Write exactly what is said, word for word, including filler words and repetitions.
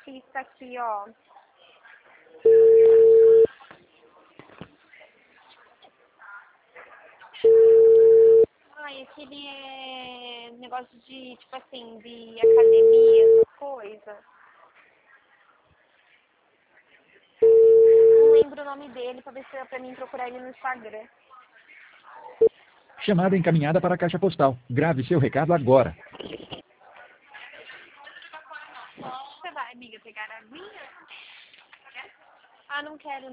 taxista aqui, ó. Ai, aquele é... negócio de, tipo assim, de academia, essas coisas. Não lembro o nome dele, pra ver se é pra mim procurar ele no Instagram. Chamada encaminhada para a caixa postal. Grave seu recado agora.